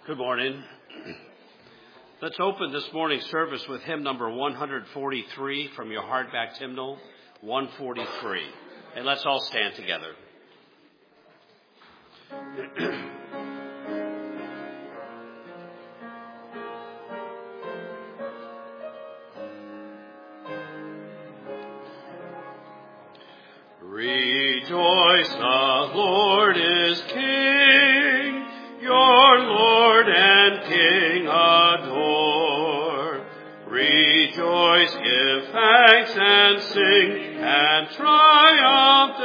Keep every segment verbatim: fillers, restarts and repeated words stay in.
Good morning. Let's open this morning's service with hymn number one forty-three from your hardback hymnal, one forty-three. And let's all stand together. Rejoice, the Lord is King, your Lord and King adore. Rejoice, give thanks and sing, and triumph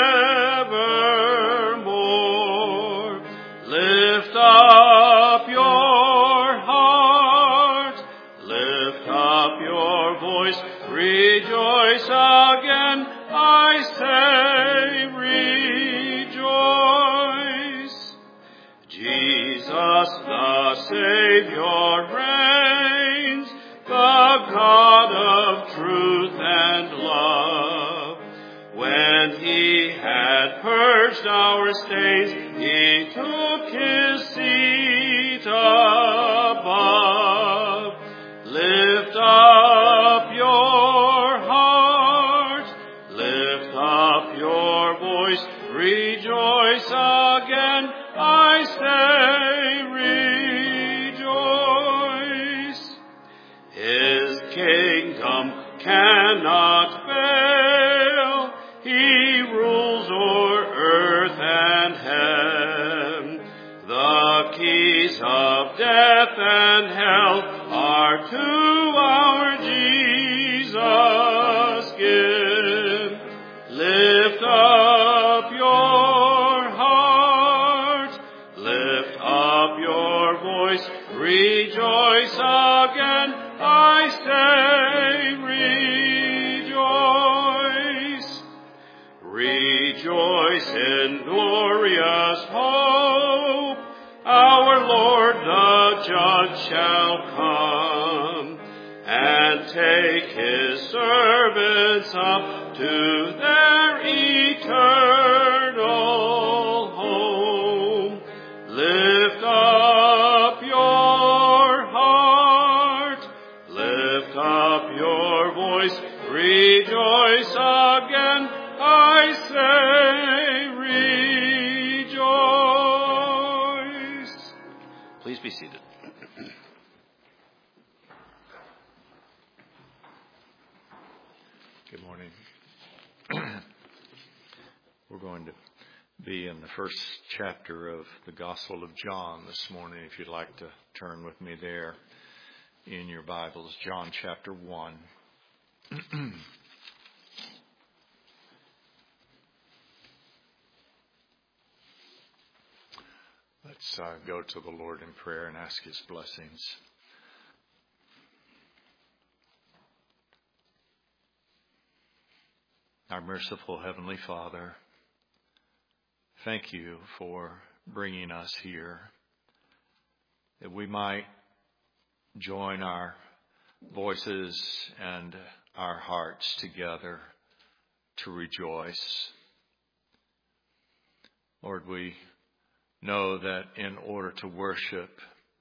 evermore. Lift up your heart, lift up your voice, rejoice again, I say rejoice. Jesus the Savior reigns, the God of truth and love. When he had purged our stains, he took his seat above. Lift up your heart, lift up your voice, rejoice again, I say rejoice. His kingdom cannot fail, he rules o'er earth and heaven. The keys of death and hell are to our Jesus given. Lift up your heart, lift up your voice, rejoice again, I say rejoice. Rejoice in glorious hope, our Lord the Judge shall come, and take his servants up to their eternal home. Lift up your heart, lift up your voice, rejoice again, I say rejoice. Please be seated. Good morning. We're going to be in the first chapter of the Gospel of John this morning. If you'd like to turn with me there in your Bibles, John chapter one. Let's uh, go to the Lord in prayer and ask his blessings. Our merciful Heavenly Father, thank you for bringing us here, that we might join our voices and our hearts together to rejoice. Lord, we know that in order to worship,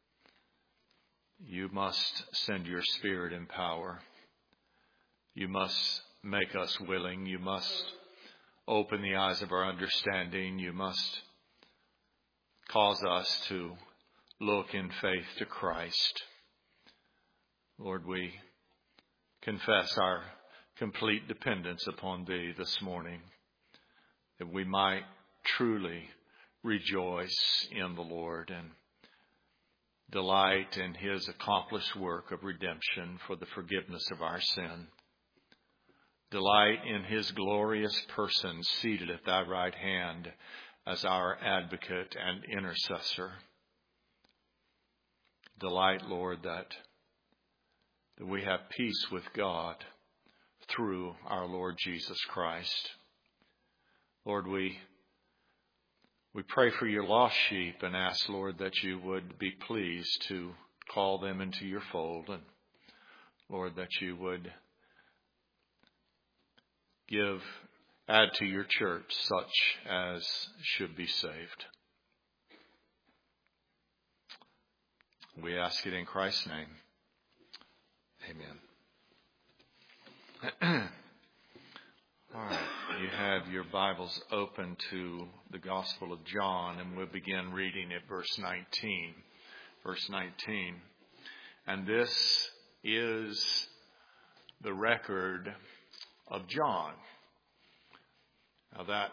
you must send your Spirit in power. You must make us willing. You must open the eyes of our understanding. You must cause us to look in faith to Christ. Lord, we confess our complete dependence upon Thee this morning, that we might truly rejoice in the Lord and delight in His accomplished work of redemption for the forgiveness of our sin. Delight in His glorious person seated at Thy right hand as our advocate and intercessor. Delight, Lord, that, that we have peace with God through our Lord Jesus Christ. Lord, we We pray for your lost sheep and ask, Lord, that you would be pleased to call them into your fold. And, Lord, that you would give, add to your church such as should be saved. We ask it in Christ's name. Amen. All right. You have your Bibles open to the Gospel of John, and we'll begin reading at verse nineteen. Verse nineteen. And this is the record of John. Now that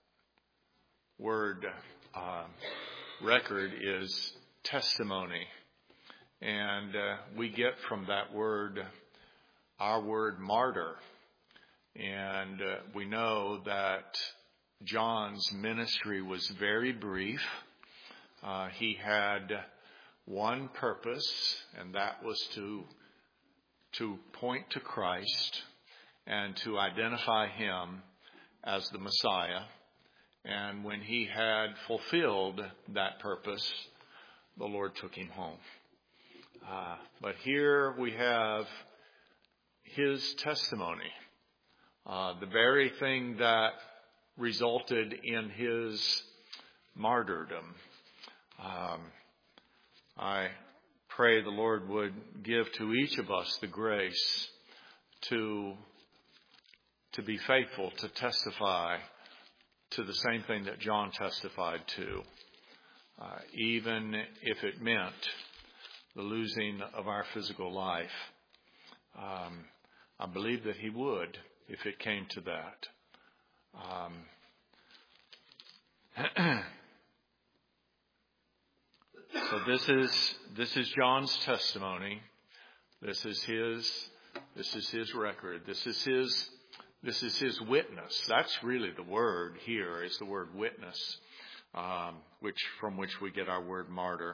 word uh, record is testimony. And uh, we get from that word our word martyr. And uh, we know that John's ministry was very brief. Uh, he had one purpose, and that was to to point to Christ and to identify him as the Messiah. And when he had fulfilled that purpose, the Lord took him home. Uh, but here we have his testimony, uh, the very thing that resulted in his martyrdom. Um, I pray the Lord would give to each of us the grace to, to be faithful, to testify to the same thing that John testified to, uh, even if it meant the losing of our physical life. Um, I believe that he would if it came to that. Um, so this is this is John's testimony. This is his this is his record. This is his this is his witness. That's really the word here, is the word witness, um, which from which we get our word martyr.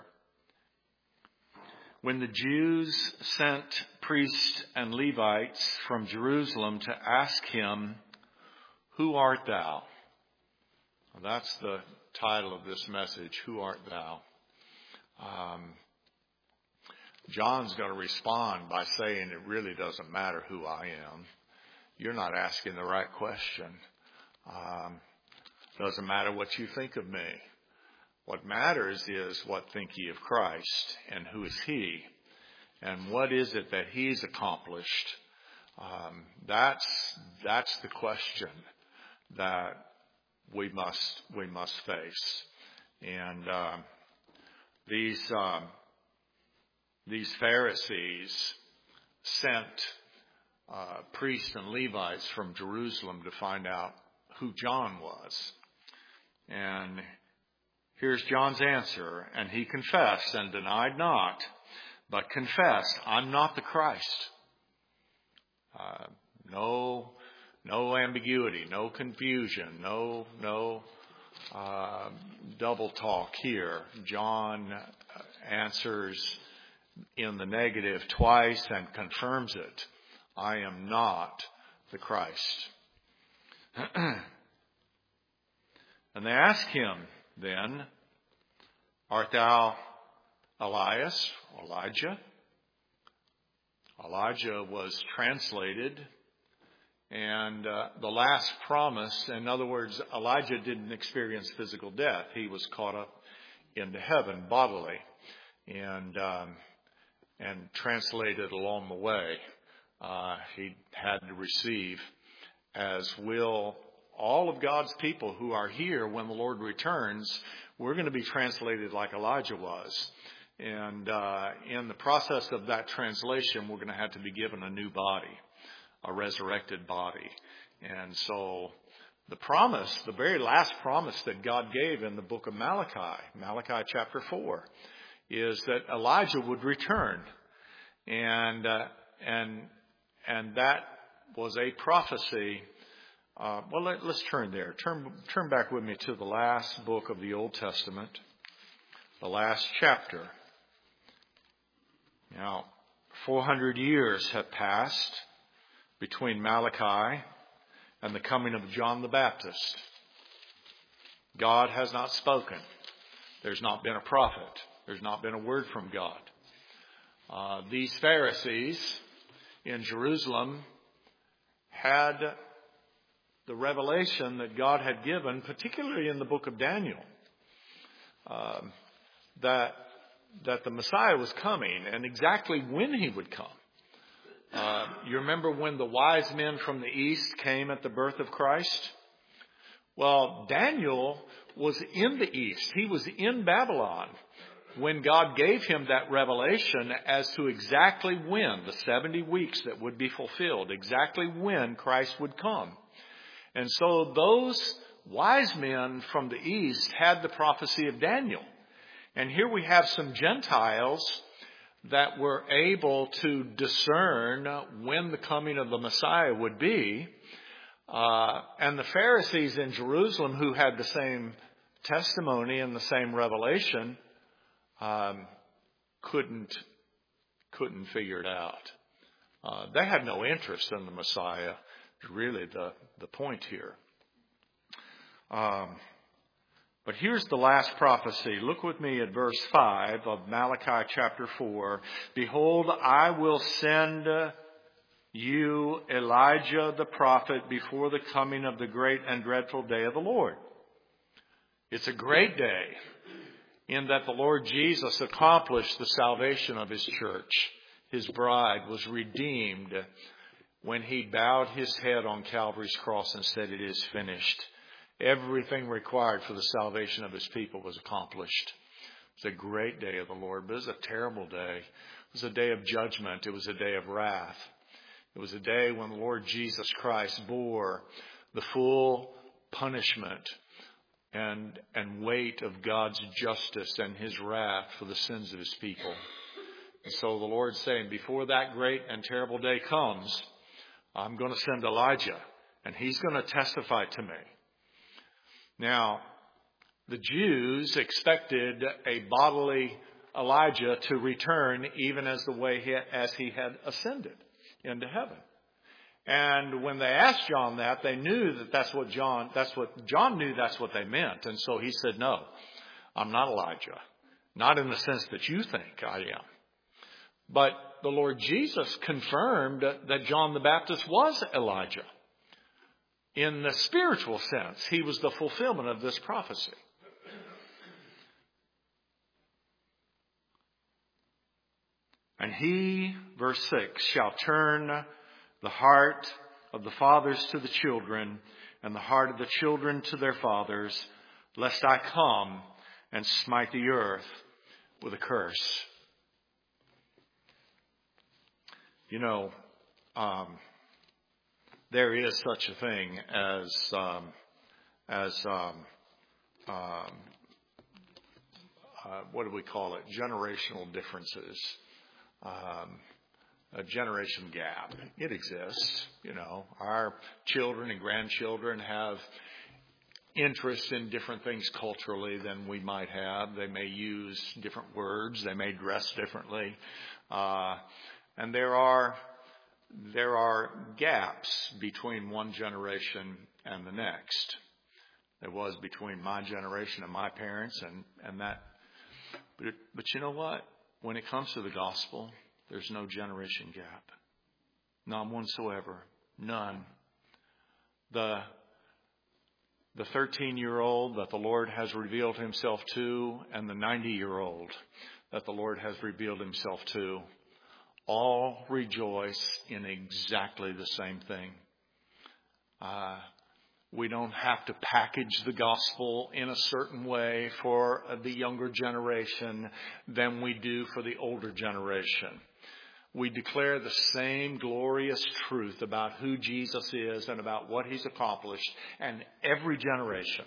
When the Jews sent priests and Levites from Jerusalem to ask him, "Who art thou?" Well, that's the title of this message, "Who art thou?" Um, John's going to respond by saying it really doesn't matter who I am. You're not asking the right question. Um, doesn't matter what you think of me. What matters is, what think ye of Christ, and who is he, and what is it that he's accomplished? Um, that's that's the question that we must we must face. And uh, these um, these Pharisees sent uh, priests and Levites from Jerusalem to find out who John was, and here's John's answer. And he confessed and denied not, but confessed, "I'm not the Christ." Uh, no, no ambiguity, no confusion, no, no uh, double talk here. John answers in the negative twice and confirms it. I am not the Christ. And they ask him then, "Art thou Elias, Elijah?" Elijah was translated, and uh, the last promise, in other words, Elijah didn't experience physical death. He was caught up into heaven bodily, and um, and translated along the way. Uh, he had to receive, as will all of God's people who are here when the Lord returns. We're going to be translated like Elijah was. And uh, in the process of that translation, we're going to have to be given a new body, a resurrected body. And so the promise, the very last promise that God gave in the book of Malachi, Malachi chapter four, is that Elijah would return. And uh, and and that was a prophecy. Uh, well, let, let's turn there. Turn turn back with me to the last book of the Old Testament, the last chapter. Now, four hundred years have passed between Malachi and the coming of John the Baptist. God has not spoken. There's not been a prophet. There's not been a word from God. Uh, these Pharisees in Jerusalem had the revelation that God had given, particularly in the book of Daniel, uh, that that the Messiah was coming and exactly when he would come. Uh, you remember when the wise men from the east came at the birth of Christ? Well, Daniel was in the east. He was in Babylon when God gave him that revelation as to exactly when, the seventy weeks that would be fulfilled, exactly when Christ would come. And so those wise men from the east had the prophecy of Daniel. And here we have some Gentiles that were able to discern when the coming of the Messiah would be. Uh, and the Pharisees in Jerusalem, who had the same testimony and the same revelation, um, couldn't couldn't figure it out. Uh, they had no interest in the Messiah. Really, the the point here. Um, but here's the last prophecy. Look with me at verse five of Malachi chapter four. Behold, I will send you Elijah the prophet before the coming of the great and dreadful day of the Lord. It's a great day in that the Lord Jesus accomplished the salvation of his church. His bride was redeemed when he bowed his head on Calvary's cross and said, "It is finished." Everything required for the salvation of his people was accomplished. It's a great day of the Lord, but it was a terrible day. It was a day of judgment. It was a day of wrath. It was a day when the Lord Jesus Christ bore the full punishment and, and weight of God's justice and his wrath for the sins of his people. And so the Lord's saying, before that great and terrible day comes, I'm going to send Elijah, and he's going to testify to me. Now, the Jews expected a bodily Elijah to return even as the way he, as he had ascended into heaven. And when they asked John that, they knew that that's what John, that's what John knew that's what they meant. And so he said, no, I'm not Elijah. Not in the sense that you think I am. But the Lord Jesus confirmed that John the Baptist was Elijah. In the spiritual sense, he was the fulfillment of this prophecy. And he, verse six, shall turn the heart of the fathers to the children and the heart of the children to their fathers, lest I come and smite the earth with a curse. You know, um, there is such a thing as um, as um, um, uh, what do we call it? Generational differences, um, a generation gap. It exists. You know, our children and grandchildren have interest in different things culturally than we might have. They may use different words. They may dress differently, uh, and there are. There are gaps between one generation and the next. There was between my generation and my parents and, and that. But, it, but you know what? When it comes to the gospel, there's no generation gap. None whatsoever. None. The, the thirteen-year-old that the Lord has revealed himself to and the ninety-year-old that the Lord has revealed himself to all rejoice in exactly the same thing. Uh, we don't have to package the gospel in a certain way for the younger generation than we do for the older generation. We declare the same glorious truth about who Jesus is and about what he's accomplished, and every generation.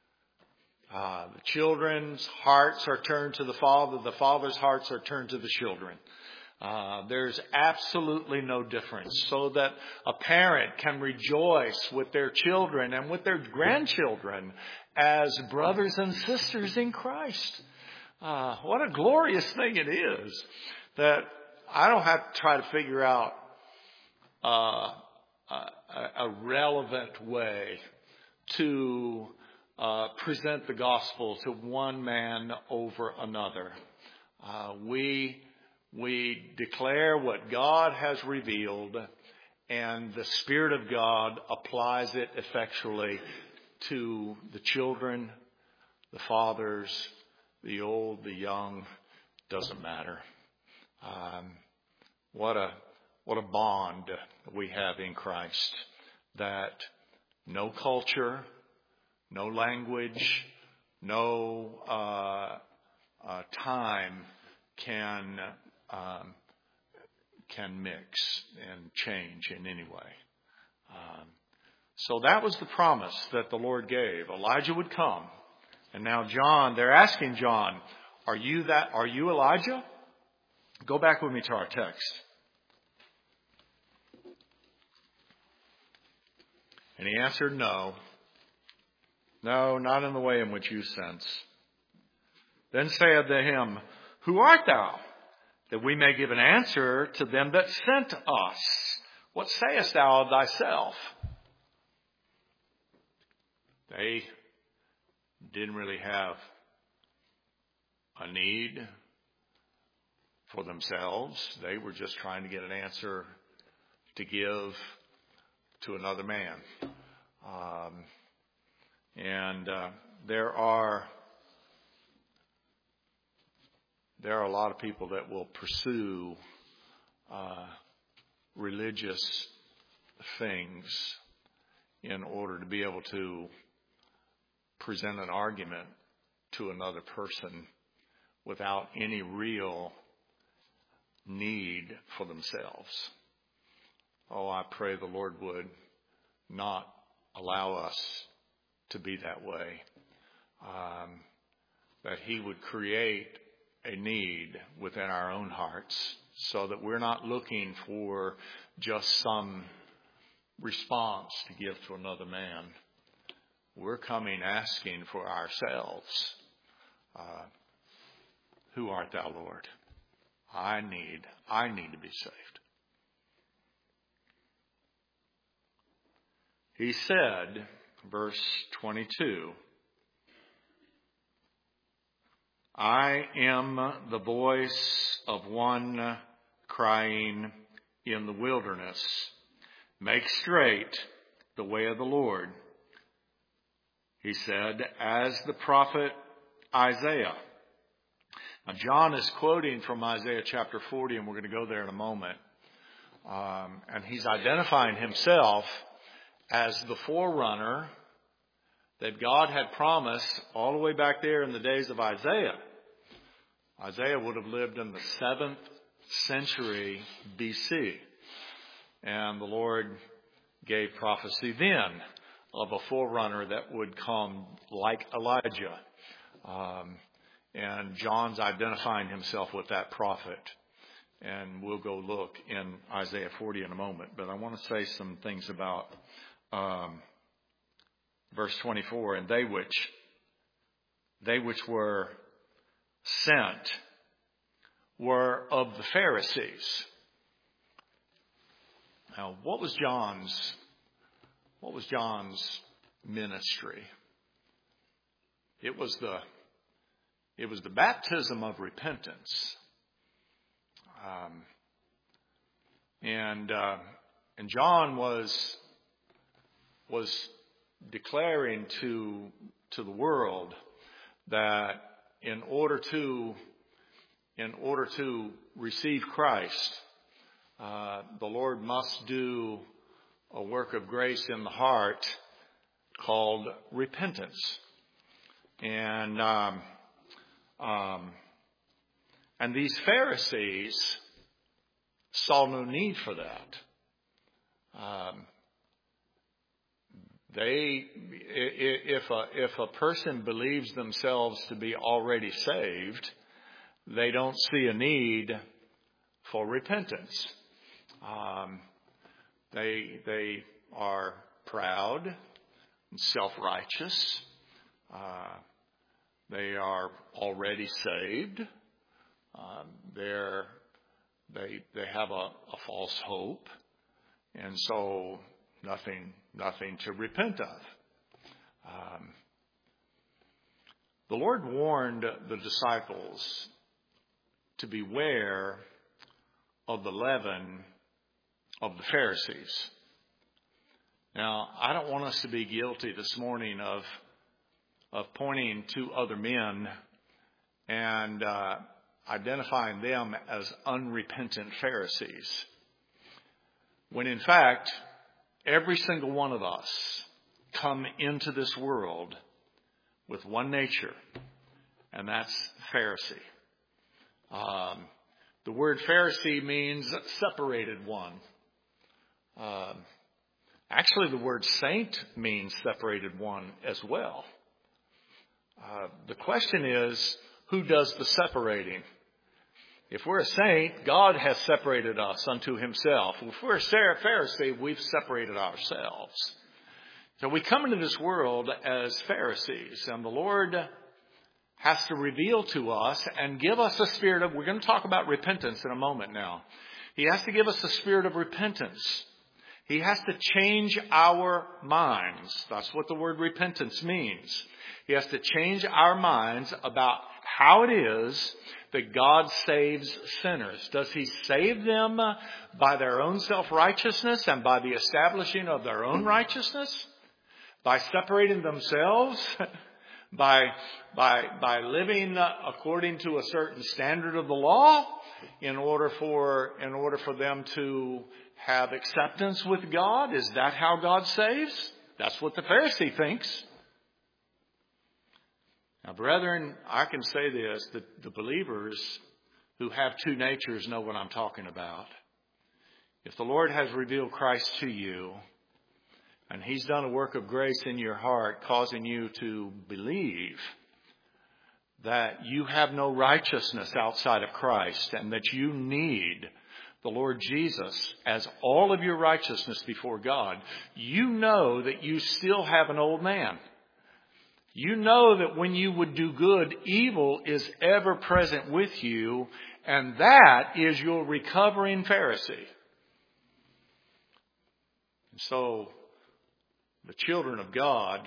Uh, the children's hearts are turned to the Father. The Father's hearts are turned to the children. Uh, there's absolutely no difference, so that a parent can rejoice with their children and with their grandchildren as brothers and sisters in Christ. Uh, what a glorious thing it is that I don't have to try to figure out uh, a, a relevant way to uh, present the gospel to one man over another. Uh, we We declare what God has revealed, and the Spirit of God applies it effectually to the children, the fathers, the old, the young, doesn't matter. Um, what a what a bond we have in Christ, that no culture, no language, no uh, uh, time can um, can mix and change in any way. Um, so that was the promise that the Lord gave. Elijah would come, and now John, they're asking John, "Are you that? Are you Elijah?" Go back with me to our text. And he answered, "No. No, not in the way in which you sense." Then saith to him, "Who art thou? That we may give an answer to them that sent us. What sayest thou of thyself?" They didn't really have a need for themselves. They were just trying to get an answer to give to another man. Um, and uh, there are there are a lot of people that will pursue uh, religious things in order to be able to present an argument to another person without any real need for themselves. Oh, I pray the Lord would not allow us to be that way. Um, that He would create a need within our own hearts so that we're not looking for just some response to give to another man. We're coming asking for ourselves. Uh, Who art thou, Lord? I need, I need to be saved. He said, verse twenty-two, "I am the voice of one crying in the wilderness, make straight the way of the Lord." He said, as the prophet Isaiah. Now, John is quoting from Isaiah chapter forty, and we're going to go there in a moment. Um, and he's identifying himself as the forerunner that God had promised all the way back there in the days of Isaiah. Isaiah would have lived in the seventh century B C. And the Lord gave prophecy then of a forerunner that would come like Elijah. Um, and John's identifying himself with that prophet. And we'll go look in Isaiah forty in a moment. But I want to say some things about um, verse twenty-four. And they which, they which were sent were of the Pharisees. Now, what was John's, what was John's ministry? It was the, it was the baptism of repentance. Um, and, uh, and John was, was declaring to, to the world that in order to, in order to receive Christ, uh, the Lord must do a work of grace in the heart called repentance. And, um, um, and these Pharisees saw no need for that. Um, they, if a, if a person believes themselves to be already saved, they don't see a need for repentance. Um, they, they are proud and self-righteous. Uh, they are already saved. Um, they're, they, they have a, a false hope. And so nothing, nothing to repent of. Um, the Lord warned the disciples to beware of the leaven of the Pharisees. Now, I don't want us to be guilty this morning of, of pointing to other men and, uh, identifying them as unrepentant Pharisees, when in fact, every single one of us come into this world with one nature, and that's Pharisee. Um, the word Pharisee means separated one. Um, actually, the word saint means separated one as well. Uh, the question is, who does the separating? If we're a saint, God has separated us unto himself. If we're a Pharisee, we've separated ourselves. So we come into this world as Pharisees, and the Lord has to reveal to us and give us a spirit of, we're going to talk about repentance in a moment now. He has to give us a spirit of repentance. He has to change our minds. That's what the word repentance means. He has to change our minds about how it is that God saves sinners. Does he save them by their own self-righteousness and by the establishing of their own righteousness? By separating themselves? by, by, by living according to a certain standard of the law in order for, in order for them to have acceptance with God? Is that how God saves? That's what the Pharisee thinks. Now, brethren, I can say this, that the believers who have two natures know what I'm talking about. If the Lord has revealed Christ to you, and he's done a work of grace in your heart, causing you to believe that you have no righteousness outside of Christ, and that you need the Lord Jesus as all of your righteousness before God, you know that you still have an old man. You know that when you would do good, evil is ever present with you, and that is your recovering Pharisee. And so, the children of God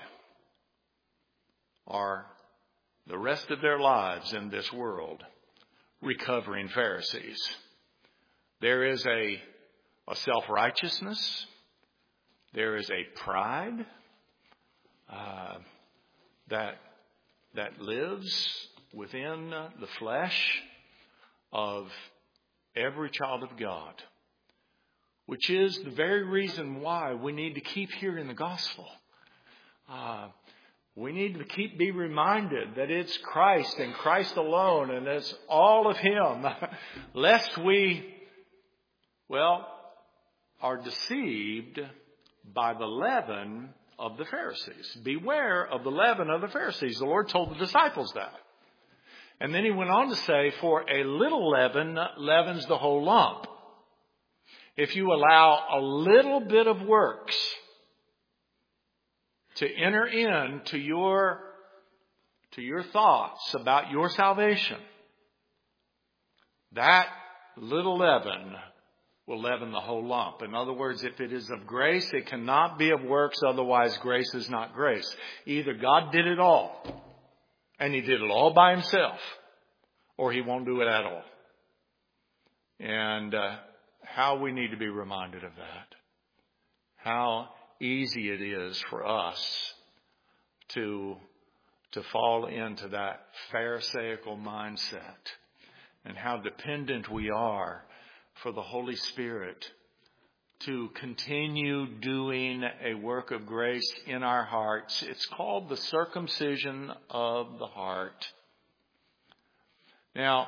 are the rest of their lives in this world recovering Pharisees. There is a, a self-righteousness. There is a pride uh, that that lives within the flesh of every child of God, which is the very reason why we need to keep hearing the gospel. Uh, we need to keep be reminded that it's Christ and Christ alone, and it's all of him, lest we, well, are deceived by the leaven of the Pharisees. Beware of the leaven of the Pharisees. The Lord told the disciples that. And then he went on to say, for a little leaven leavens the whole lump. If you allow a little bit of works to enter into your, to your thoughts about your salvation, that little leaven will leaven the whole lump. In other words, if it is of grace, it cannot be of works, otherwise grace is not grace. Either God did it all, and he did it all by himself, or he won't do it at all. And uh, how we need to be reminded of that. How easy it is for us to, to fall into that Pharisaical mindset, and how dependent we are for the Holy Spirit to continue doing a work of grace in our hearts. It's called the circumcision of the heart. Now,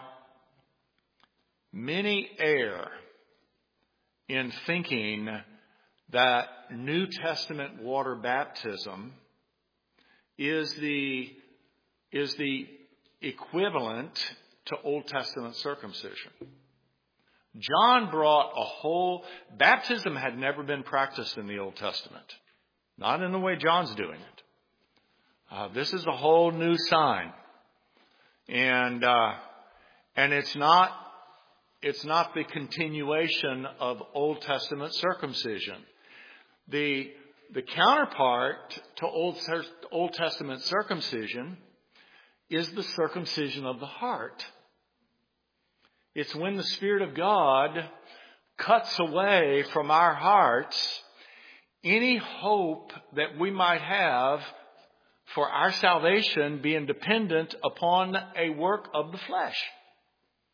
many err in thinking that New Testament water baptism is the, is the equivalent to Old Testament circumcision. John brought a whole, baptism had never been practiced in the Old Testament. Not in the way John's doing it. Uh, this is a whole new sign. And, uh, and it's not, it's not the continuation of Old Testament circumcision. The, the counterpart to Old, Old Testament circumcision is the circumcision of the heart. It's when the Spirit of God cuts away from our hearts any hope that we might have for our salvation being dependent upon a work of the flesh.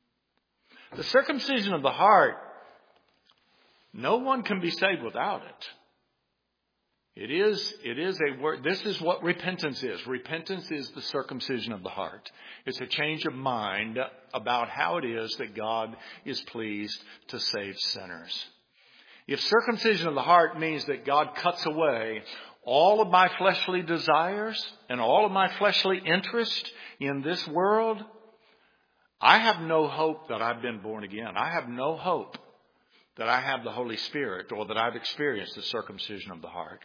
The circumcision of the heart, no one can be saved without it. It is, it is a word. This is what repentance is. Repentance is the circumcision of the heart. It's a change of mind about how it is that God is pleased to save sinners. If circumcision of the heart means that God cuts away all of my fleshly desires and all of my fleshly interest in this world, I have no hope that I've been born again. I have no hope that I have the Holy Spirit or that I've experienced the circumcision of the heart.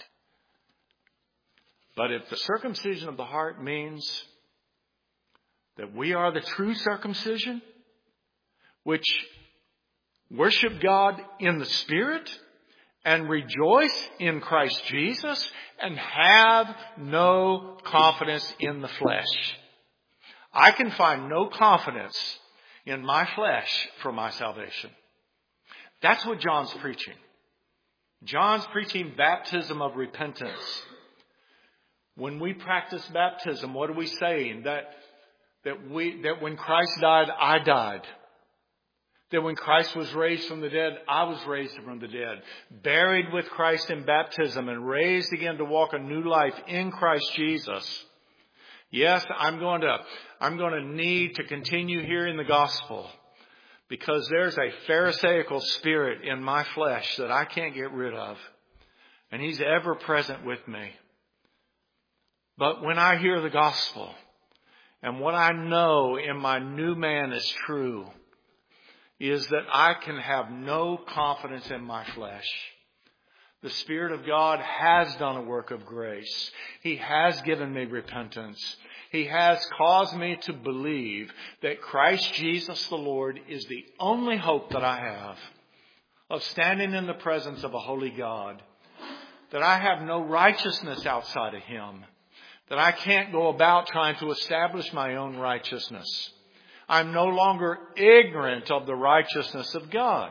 But if the circumcision of the heart means that we are the true circumcision, which worship God in the Spirit and rejoice in Christ Jesus and have no confidence in the flesh. I can find no confidence in my flesh for my salvation. That's what John's preaching. John's preaching baptism of repentance. When we practice baptism, what are we saying? That, that we, that when Christ died, I died. That when Christ was raised from the dead, I was raised from the dead. Buried with Christ in baptism and raised again to walk a new life in Christ Jesus. Yes, I'm going to, I'm going to need to continue hearing the gospel because there's a Pharisaical spirit in my flesh that I can't get rid of. And he's ever present with me. But when I hear the gospel and what I know in my new man is true, is that I can have no confidence in my flesh. The Spirit of God has done a work of grace. He has given me repentance. He has caused me to believe that Christ Jesus the Lord is the only hope that I have of standing in the presence of a holy God. That I have no righteousness outside of Him. That I can't go about trying to establish my own righteousness. I'm no longer ignorant of the righteousness of God.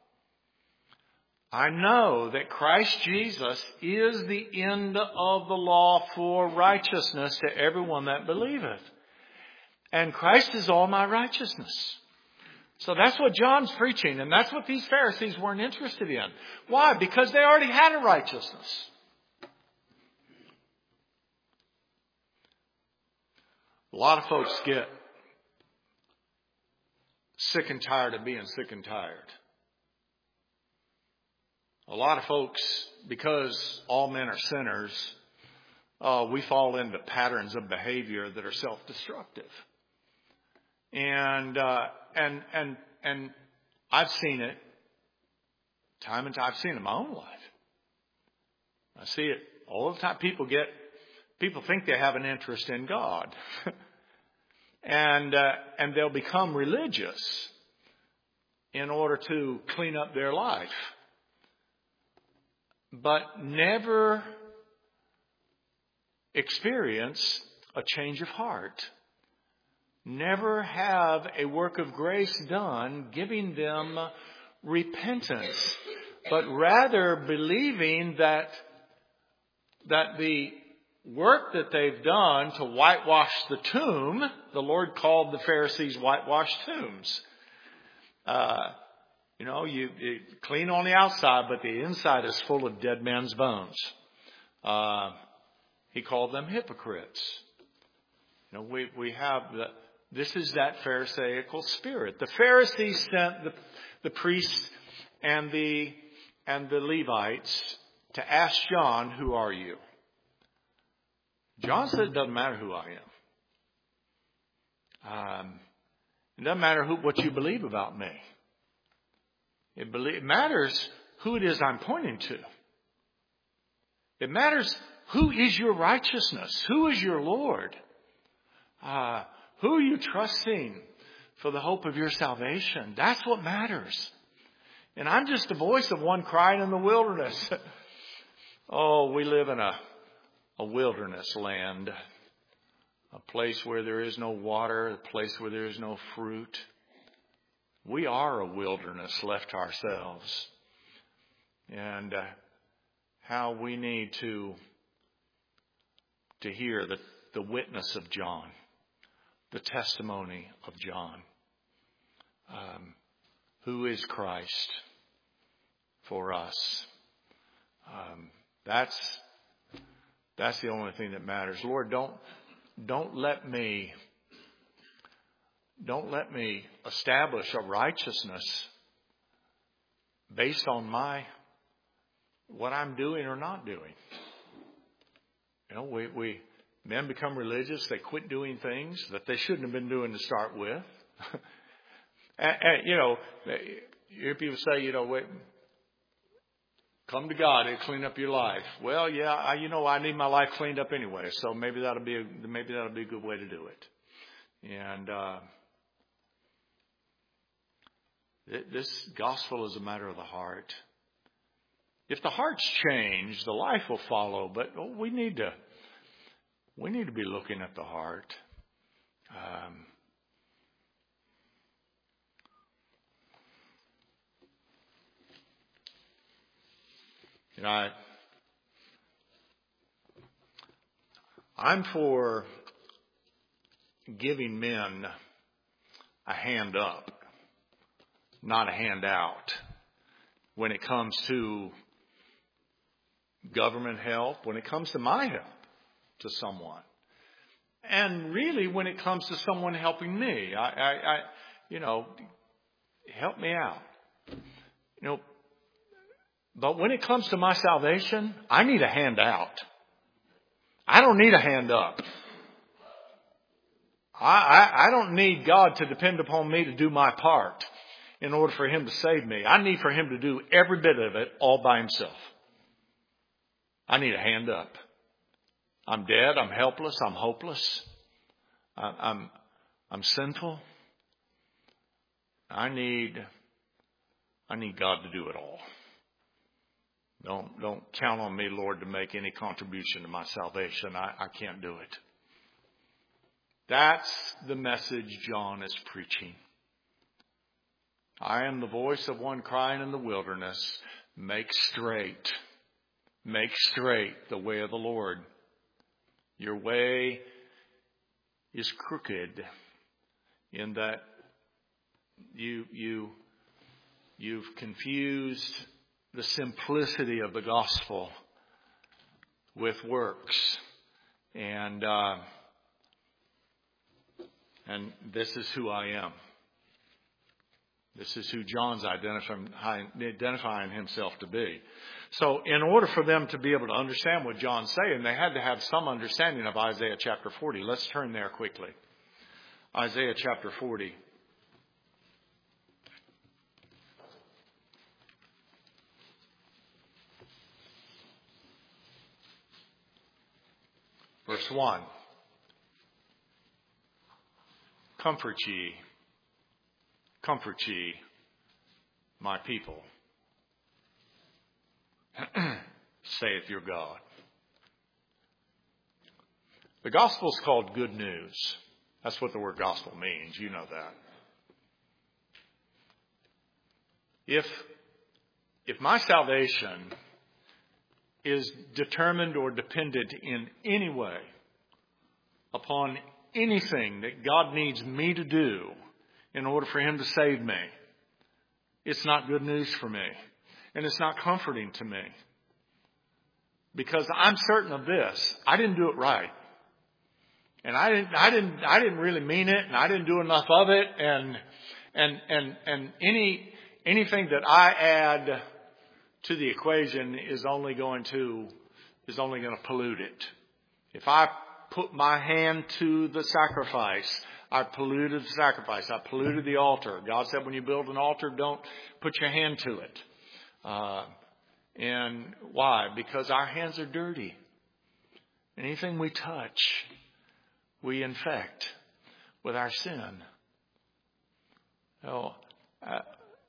I know that Christ Jesus is the end of the law for righteousness to everyone that believeth. And Christ is all my righteousness. So that's what John's preaching, and that's what these Pharisees weren't interested in. Why? Because they already had a righteousness. A lot of folks get sick and tired of being sick and tired. A lot of folks, because all men are sinners, uh, we fall into patterns of behavior that are self-destructive. And uh, and and and I've seen it time and time. I've seen it in my own life. I see it all the time. People get people think they have an interest in God. And uh, and they'll become religious in order to clean up their life. But never experience a change of heart. Never have a work of grace done giving them repentance. But rather believing that that the work that they've done to whitewash the tomb, the Lord called the Pharisees whitewashed tombs. Uh, you know, you, you clean on the outside, but the inside is full of dead men's bones. Uh, he called them hypocrites. You know, we, we have the, this is that Pharisaical spirit. The Pharisees sent the, the priests and the, and the Levites to ask John, who are you? John said it doesn't matter who I am. Um, it doesn't matter who, what you believe about me. It, believe, it matters who it is I'm pointing to. It matters who is your righteousness. Who is your Lord? Uh, who are you trusting for the hope of your salvation? That's what matters. And I'm just the voice of one crying in the wilderness. Oh, we live in a A wilderness land, a place where there is no water, a place where there is no fruit. We are a wilderness left to ourselves. And uh, how we need to, to hear the, the witness of John, the testimony of John. Um, who is Christ for us. Um, that's that's the only thing that matters. Lord, don't don't let me don't let me establish a righteousness based on my what I'm doing or not doing. You know, we, we men become religious. They quit doing things that they shouldn't have been doing to start with. and, and, you know, you hear people say, you know, wait, come to God and clean up your life. Well, yeah, I, you know, I need my life cleaned up anyway, so maybe that'll be a, maybe that'll be a good way to do it. And uh, this gospel is a matter of the heart. If the heart's changed, the life will follow. But we need to, we need to be looking at the heart. Um, you know, I, I'm for giving men a hand up, not a hand out, when it comes to government help, when it comes to my help to someone. And really when it comes to someone helping me, I, I, I you know, help me out. You know, but when it comes to my salvation, I need a hand out. I don't need a hand up. I, I, I don't need God to depend upon me to do my part in order for Him to save me. I need for Him to do every bit of it all by Himself. I need a hand up. I'm dead. I'm helpless. I'm hopeless. I'm, I'm, I'm sinful. I need, I need God to do it all. Don't, don't count on me, Lord, to make any contribution to my salvation. I, I can't do it. That's the message John is preaching. I am the voice of one crying in the wilderness, make straight, make straight the way of the Lord. Your way is crooked in that you, you, you've confused the simplicity of the gospel with works. And, uh, and this is who I am. This is who John's identifying, identifying himself to be. So in order for them to be able to understand what John's saying, they had to have some understanding of Isaiah chapter forty. Let's turn there quickly. Isaiah chapter forty. Verse one. Comfort ye. Comfort ye, my people, saith your God. The gospel is called good news. That's what the word gospel means. You know that. If, if my salvation is determined or dependent in any way upon anything that God needs me to do in order for Him to save me, it's not good news for me. And it's not comforting to me. Because I'm certain of this. I didn't do it right. And I didn't, I didn't, I didn't really mean it, and I didn't do enough of it, and, and, and, and any, anything that I add to the equation is only going to, is only going to pollute it. If I put my hand to the sacrifice, I polluted the sacrifice. I polluted the altar. God said when you build an altar, don't put your hand to it. Uh, and why? Because our hands are dirty. Anything we touch, we infect with our sin. So, uh,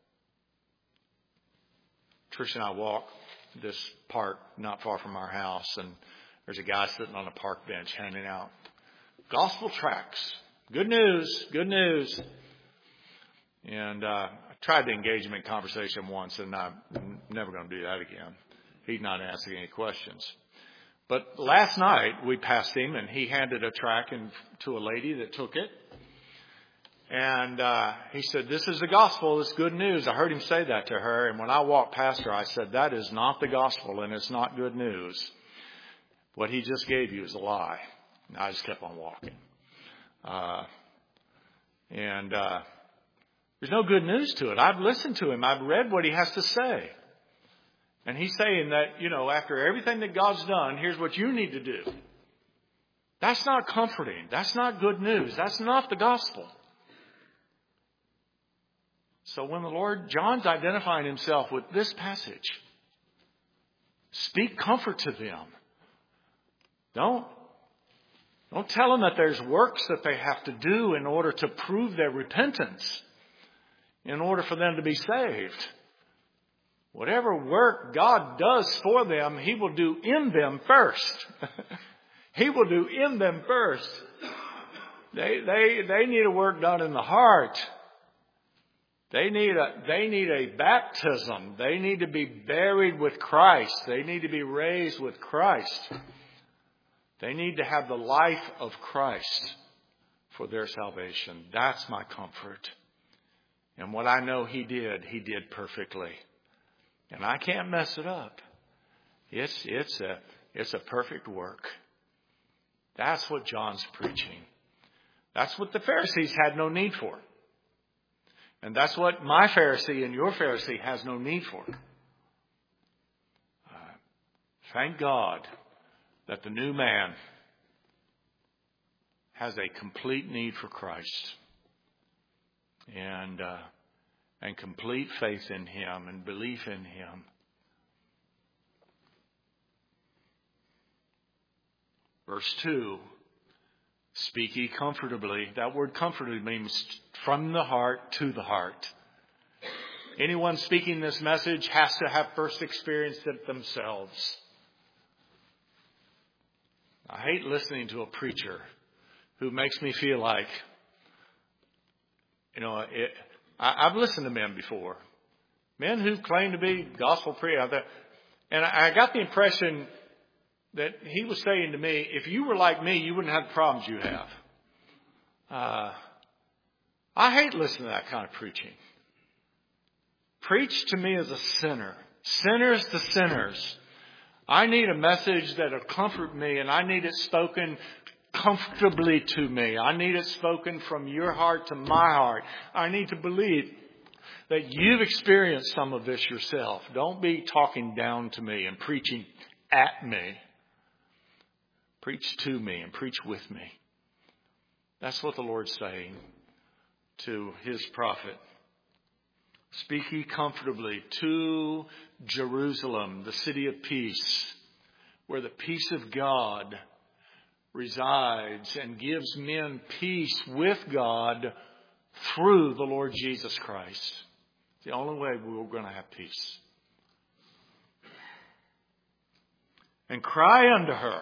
Trish and I walk this park not far from our house, and there's a guy sitting on a park bench handing out gospel tracts. Good news, good news. And uh, I tried to engage him in conversation once, and I'm never going to do that again. He's not asking any questions. But last night we passed him, and he handed a tract in, to a lady that took it. And uh, he said, this is the gospel. It's good news. I heard him say that to her. And when I walked past her, I said, that is not the gospel and it's not good news. What he just gave you is a lie. And I just kept on walking. Uh, and uh, there's no good news to it. I've listened to him. I've read what he has to say. And he's saying that, you know, after everything that God's done, here's what you need to do. That's not comforting. That's not good news. That's not the gospel. So when the Lord, John's identifying himself with this passage, speak comfort to them. Don't, don't tell them that there's works that they have to do in order to prove their repentance, in order for them to be saved. Whatever work God does for them, He will do in them first. He will do in them first. They, they, they need a work done in the heart. They need a, they need a baptism. They need to be buried with Christ. They need to be raised with Christ. They need to have the life of Christ for their salvation. That's my comfort. And what I know He did, He did perfectly. And I can't mess it up. It's, it's a, it's a perfect work. That's what John's preaching. That's what the Pharisees had no need for. And that's what my Pharisee and your Pharisee has no need for. Uh, thank God that the new man has a complete need for Christ. And, uh, and complete faith in Him and belief in Him. Verse two. Speak ye comfortably. That word comfortably means from the heart to the heart. Anyone speaking this message has to have first experienced it themselves. I hate listening to a preacher who makes me feel like, you know, it, I, I've listened to men before. Men who claim to be gospel preachers. And I, I got the impression that he was saying to me, if you were like me, you wouldn't have the problems you have. Uh, I hate listening to that kind of preaching. Preach to me as a sinner. Sinners to sinners. I need a message that will comfort me, and I need it spoken comfortably to me. I need it spoken from your heart to my heart. I need to believe that you've experienced some of this yourself. Don't be talking down to me and preaching at me. Preach to me and preach with me. That's what the Lord's saying to His prophet. Speak ye comfortably to Jerusalem, the city of peace, where the peace of God resides and gives men peace with God through the Lord Jesus Christ. It's the only way we're going to have peace. And cry unto her.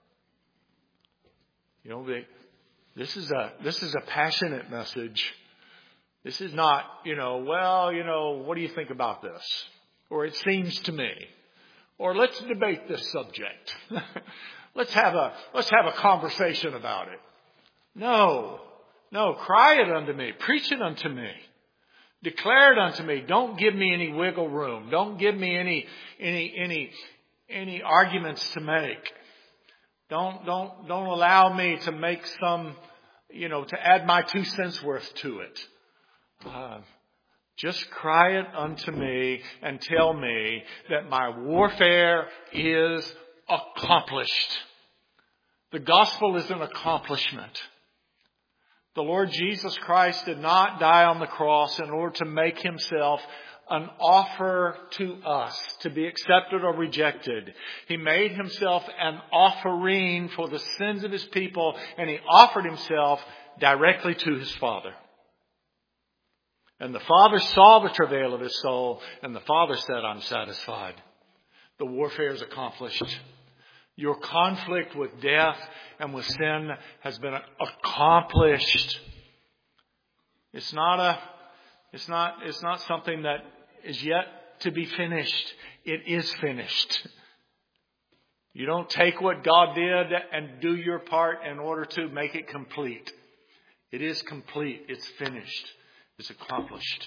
You know, they, this is a this is a passionate message. This is not, you know, well, you know, what do you think about this? Or it seems to me. Or let's debate this subject. let's have a let's have a conversation about it. No. No, cry it unto me. Preach it unto me. Declare it unto me. Don't give me any wiggle room. Don't give me any any any any arguments to make. Don't, don't, don't allow me to make some, you know, to add my two cents worth to it. Uh, just cry it unto me and tell me that my warfare is accomplished. The gospel is an accomplishment. The Lord Jesus Christ did not die on the cross in order to make Himself an offer to us to be accepted or rejected. He made Himself an offering for the sins of His people, and He offered Himself directly to His Father. And the Father saw the travail of His soul, and the Father said, I'm satisfied. The warfare is accomplished. Your conflict with death and with sin has been accomplished. It's not a, it's not, it's not something that is yet to be finished. It is finished. You don't take what God did and do your part in order to make it complete. It is complete. It's finished. It's accomplished.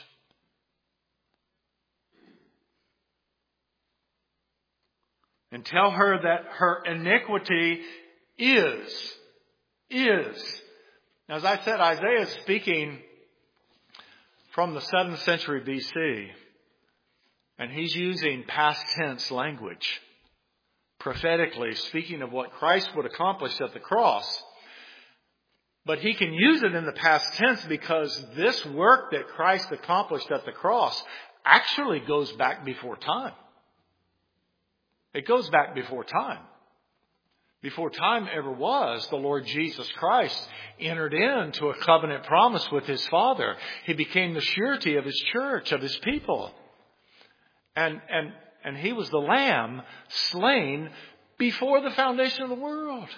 And tell her that her iniquity is, is. As I said, Isaiah is speaking from the seventh century B C. And he's using past tense language, prophetically speaking of what Christ would accomplish at the cross. But he can use it in the past tense because this work that Christ accomplished at the cross actually goes back before time. It goes back before time. Before time ever was, the Lord Jesus Christ entered into a covenant promise with his Father. He became the surety of his church, of his people. And, and, and he was the Lamb slain before the foundation of the world.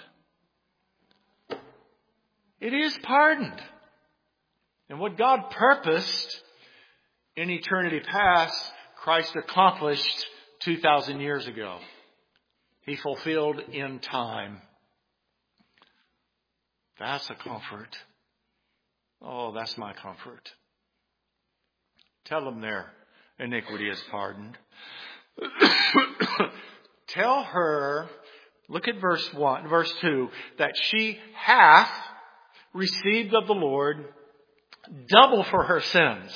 It is pardoned. And what God purposed in eternity past, Christ accomplished two thousand years ago. He fulfilled in time. That's a comfort. Oh, that's my comfort. Tell them their iniquity is pardoned. Tell her, look at verse one, verse two, that she hath received of the Lord double for her sins.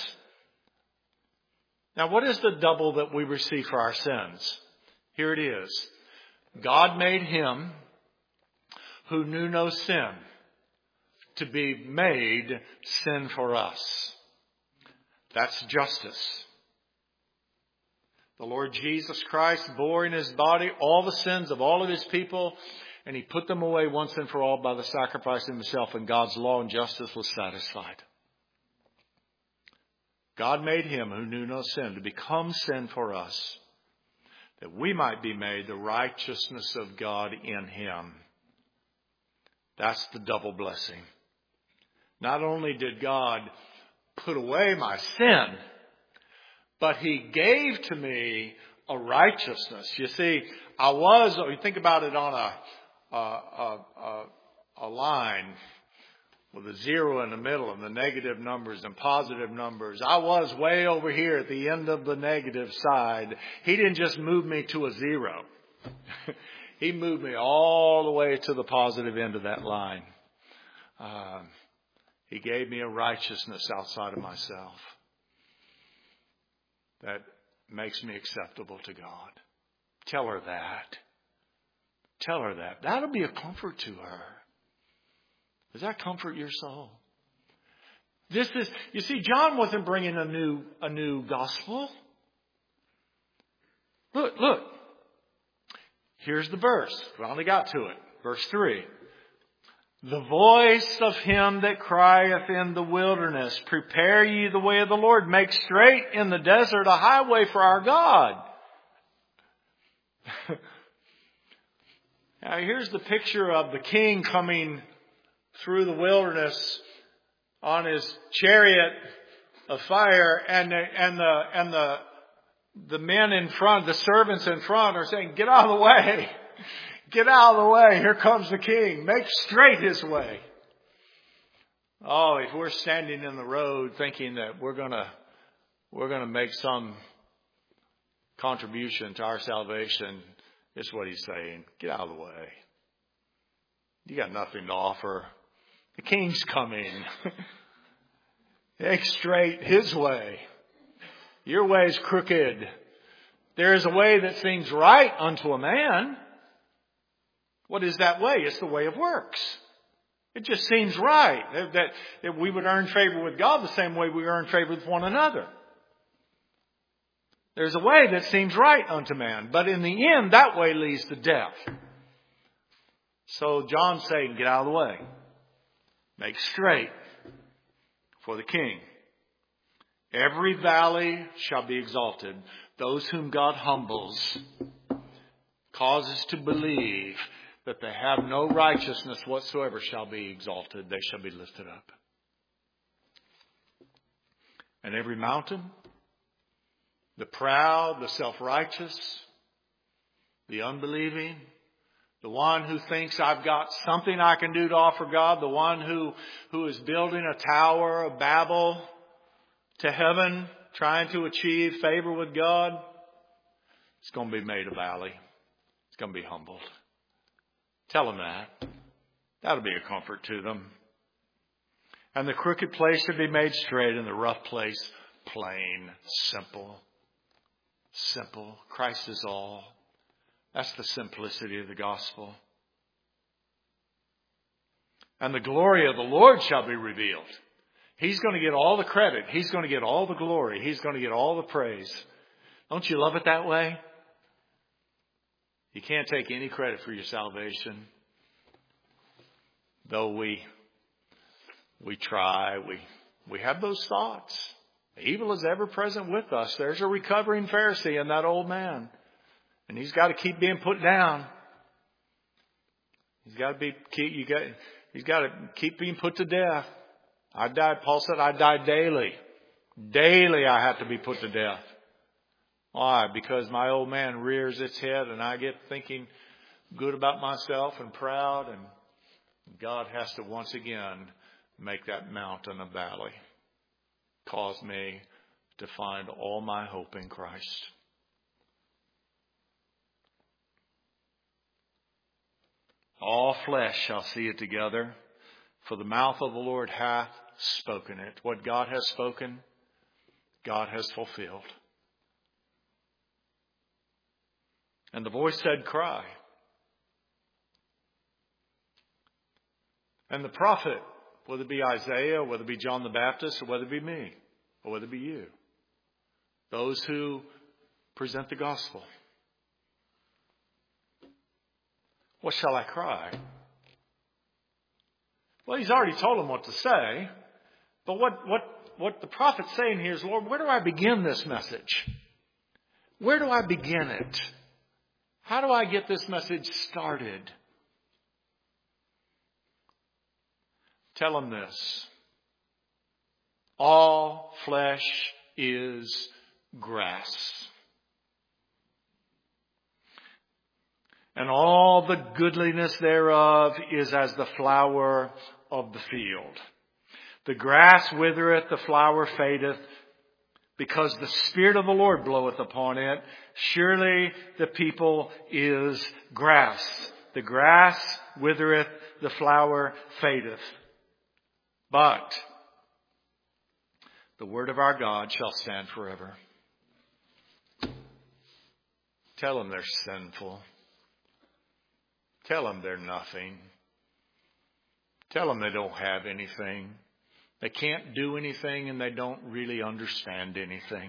Now, what is the double that we receive for our sins? Here it is. God made him who knew no sin to be made sin for us. That's justice. The Lord Jesus Christ bore in his body all the sins of all of his people, and he put them away once and for all by the sacrifice of himself, and God's law and justice was satisfied. God made him who knew no sin to become sin for us, that we might be made the righteousness of God in him. That's the double blessing. Not only did God put away my sin, but he gave to me a righteousness. You see, I was, you think about it on a, a, a, a, a line with a zero in the middle and the negative numbers and positive numbers. I was way over here at the end of the negative side. He didn't just move me to a zero. He moved me all the way to the positive end of that line. Uh, he gave me a righteousness outside of myself that makes me acceptable to God. Tell her that. Tell her that. That'll be a comfort to her. Does that comfort your soul? This is, you see, John wasn't bringing a new, a new gospel. Look, look. Here's the verse. We only got to it. Verse three. The voice of him that crieth in the wilderness, prepare ye the way of the Lord, make straight in the desert a highway for our God. Now here's the picture of the king coming through the wilderness on his chariot of fire, and the, and the, and the, the men in front, the servants in front are saying, get out of the way. Get out of the way. Here comes the king. Make straight his way. Oh, if we're standing in the road thinking that we're going to, we're going to make some contribution to our salvation, it's what he's saying. Get out of the way. You got nothing to offer. The king's coming. Make straight his way. Your way is crooked. There is a way that seems right unto a man. What is that way? It's the way of works. It just seems right that, that, that we would earn favor with God the same way we earn favor with one another. There's a way that seems right unto man, but in the end, that way leads to death. So John's saying, get out of the way. Make straight for the king. Every valley shall be exalted. Those whom God humbles, causes to believe that they have no righteousness whatsoever, shall be exalted. They shall be lifted up. And every mountain, the proud, the self-righteous, the unbelieving, The one who thinks I've got something I can do to offer God. The one who, who is building a tower of Babel to heaven, trying to achieve favor with God. It's going to be made a valley. It's going to be humbled. Tell them that. That'll be a comfort to them. And the crooked place should be made straight and the rough place plain, simple. Simple. Christ is all. That's the simplicity of the gospel. And the glory of the Lord shall be revealed. He's going to get all the credit. He's going to get all the glory. He's going to get all the praise. Don't you love it that way? You can't take any credit for your salvation. Though we we try, we we have those thoughts. Evil is ever present with us. There's a recovering Pharisee in that old man. And he's got to keep being put down. He's got to be keep you got he's got to keep being put to death. I died, Paul said, I die daily. Daily I have to be put to death. Why? Because my old man rears its head and I get thinking good about myself and proud, and God has to once again make that mountain a valley. Cause me to find all my hope in Christ. All flesh shall see it together, for the mouth of the Lord hath spoken it. What God has spoken, God has fulfilled. And the voice said, cry. And the prophet, whether it be Isaiah, whether it be John the Baptist, or whether it be me, or whether it be you, those who present the gospel, what shall I cry? Well, he's already told them what to say. But what, what, what the prophet's saying here is, Lord, where do I begin this message? Where do I begin it? How do I get this message started? Tell them this. All flesh is grass. And all the goodliness thereof is as the flower of the field. The grass withereth, the flower fadeth, because the Spirit of the Lord bloweth upon it. Surely the people is grass. The grass withereth, the flower fadeth. But the word of our God shall stand forever. Tell them they're sinful. Tell them they're nothing. Tell them they don't have anything. They can't do anything and they don't really understand anything.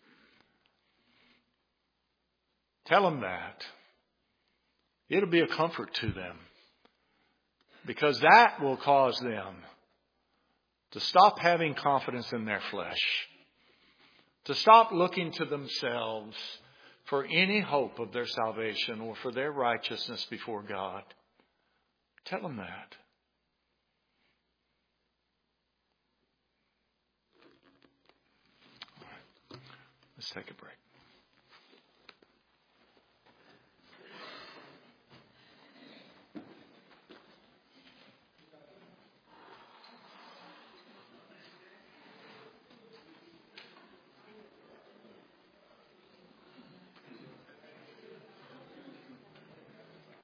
Tell them that. It'll be a comfort to them. Because that will cause them to stop having confidence in their flesh. To stop looking to themselves for any hope of their salvation or for their righteousness before God. Tell them that. All right. Let's take a break.